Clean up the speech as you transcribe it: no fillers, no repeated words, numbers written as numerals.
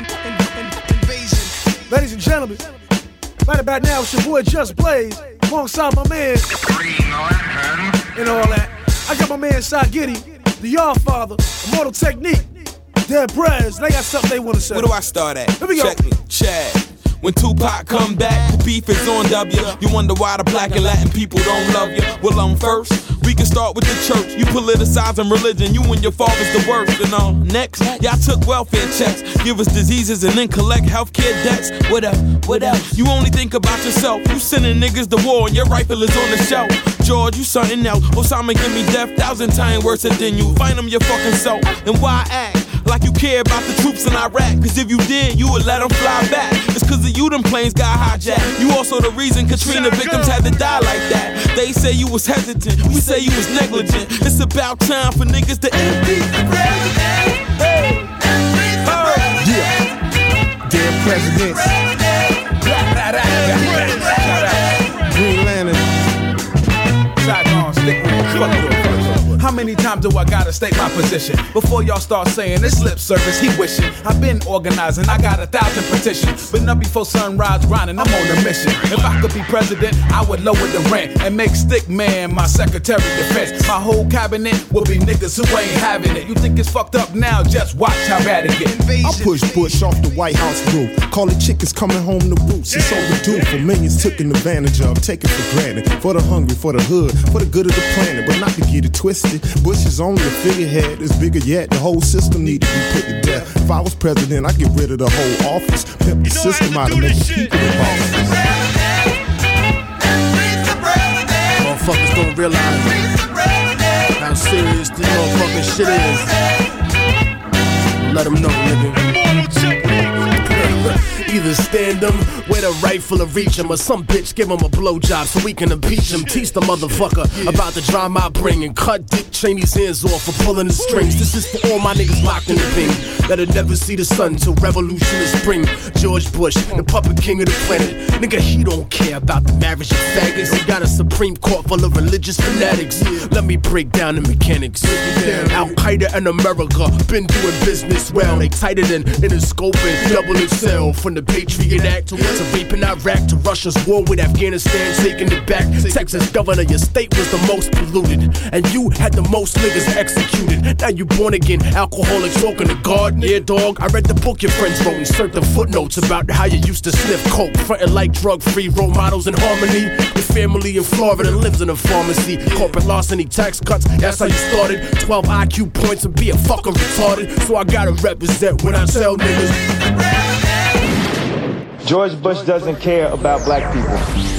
invasion. Ladies and gentlemen, right about now it's your boy Just Blaze, alongside my man and all that. I got my man Shy Giddy, the Yard Father, Immortal Technique, Dead Prez. They got something they want to say. Where do I start at? Here we go. Check me, Chad. When Tupac come back, the beef is on W. You wonder why the black and Latin people don't love you. Well, I'm first. We can start with the church. You politicizing religion. You and your father's the worst. And next, y'all took welfare checks. Give us diseases and then collect healthcare debts. What up? What else? You only think about yourself. You sending niggas to war and your rifle is on the shelf. George, you something else. Osama give me death 1,000 times worse than you. Find them your fucking self. And why act like you care about the troops in Iraq? Cause if you did, you would let them fly back. It's cause of you them planes got hijacked. You also the reason Katrina victims had to die like that. They say you was hesitant, we say you was negligent. It's about time for niggas to impeach the president. Hey. Yeah, dead presidents. Green Lantern. Shotgun, stick with me. Fuck it. How many times do I gotta state my position before y'all start saying this lip service he wishing? I've been organizing, I got 1,000 petitions, but not before sunrise grinding, I'm on a mission. If I could be president, I would lower the rent and make Stick Man my secretary of defense. My whole cabinet will be niggas who ain't having it. You think it's fucked up now, just watch how bad it get. I push Bush off the White House roof. Call it chickens coming home to roost. It's overdue for millions taken advantage of, taken for granted. For the hungry, for the hood, for the good of the planet, but not to get it twisted. Bush is only a figurehead, it's bigger yet. The whole system need to be put to death. If I was president, I'd get rid of the whole office. Pimp the system out and make the people involved. Motherfuckers don't realize how serious this motherfucking shit is. Let them know, nigga. Either stand them, with a rifle or reach him, or some bitch give him a blowjob so we can impeach him. Teach the motherfucker about the drama I bring and cut Dick Cheney's hands off for pulling the strings. This is for all my niggas locked in the ping that'll never see the sun till revolution is spring. George Bush, the puppet king of the planet. Nigga, he don't care about the marriage of faggots. He got a Supreme Court full of religious fanatics. Let me break down the mechanics. Al-Qaeda and America been doing business well. They tighter than in a scope and double itself. From the Patriot Act to rape in Iraq to Russia's war with Afghanistan taking it back. Texas governor, your state was the most polluted, and you had the most niggas executed. Now you born again, alcoholic, smoking the garden. Yeah, dog, I read the book your friends wrote and certain footnotes about how you used to sniff coke, frontin' like drug-free role models in harmony. Your family in Florida lives in a pharmacy. Corporate larceny, tax cuts, that's how you started. 12 IQ points and be a fucking retarded. So I gotta represent when I tell niggas. George Bush doesn't care about black people.